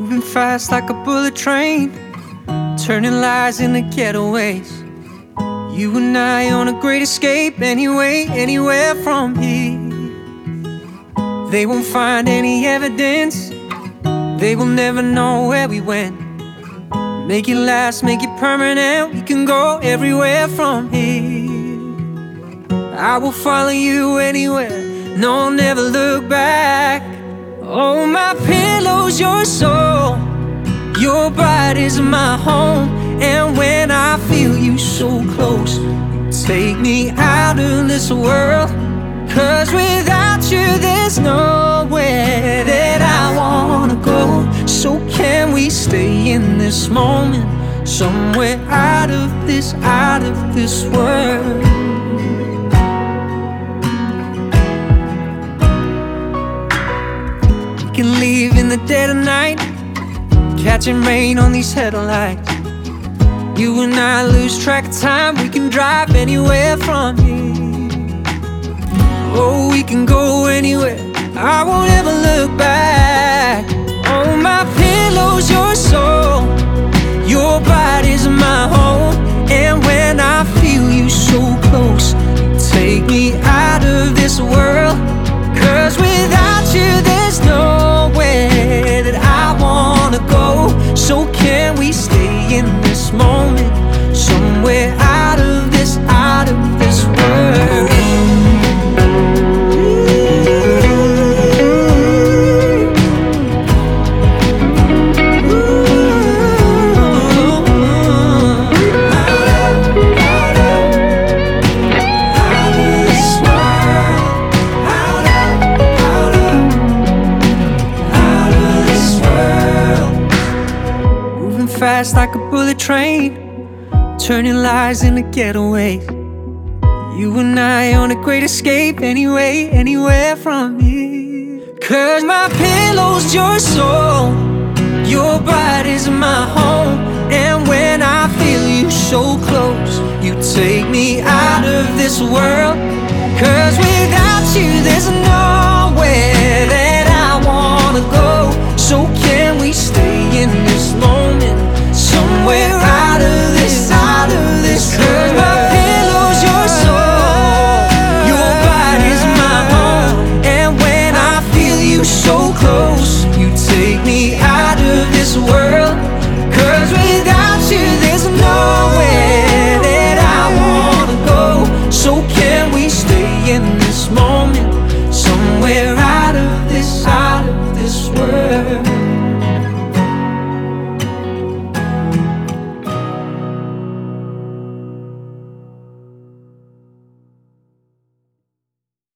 moving fast like a bullet train, turning lies into getaways. You and I on a great escape, anyway, anywhere from here. They won't find any evidence, they will never know where we went. Make it last, make it permanent, we can go everywhere from here. I will follow you anywhere, no, I'll never look back. Oh, my pillow's your soul, your body's my home. And when I feel you so close, you take me out of this world. 'Cause without you there's nowhere that I wanna go. So can we stay in this moment, somewhere out of this world? We can leave in the dead of night, catching rain on these headlights. You and I lose track of time, we can drive anywhere from here. Oh, we can go anywhere, I won't ever look back. Oh, my pillow's your soul, your body's my home. And when I feel you so close, you take me out of this world. 'Cause without you there's nowhere that I wanna go. So can we stay in this moment, somewhere out of this world? Fast like a bullet train, turning lies into getaways. You and I on a great escape, anyway, anywhere from here. 'Cause my pillow's your soul, your body's my home. And when I feel you so close, you take me out of this world. 'Cause without you there's nowhere that I wanna go. So can we stay in this moment, somewhere out of this 'Cause my pillow's your soul, your body's my home. And when I feel you so close, you take me out of this world. 'Cause without you